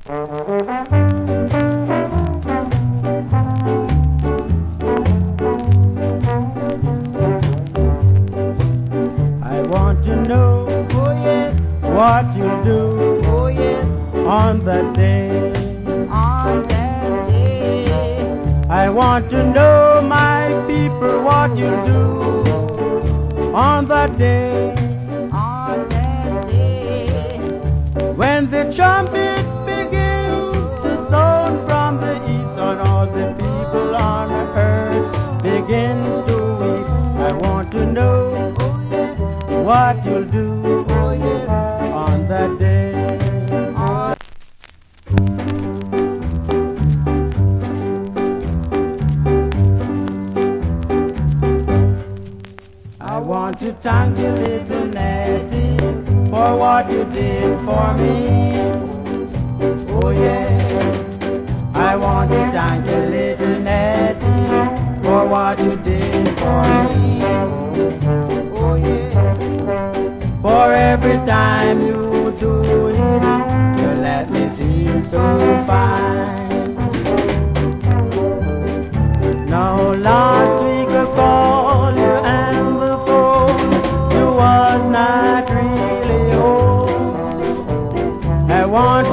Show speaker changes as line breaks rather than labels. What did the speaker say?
I want to know,
Oh yes,
what you'll do
oh yes,
on that day.
on that day.
I want to know, my people, what you'll do on that day.
On that day.
When the trumpet begins to sound from the east, and all the people on earth begins to weep, I want to know
Oh yes,
what you'll do
oh yes,
on that day.
on
I want to thank you, little Nettie, for what you did for me. Oh yeah. I want to thank you, little Nettie, for what you did for me.
oh yes,
For every time you do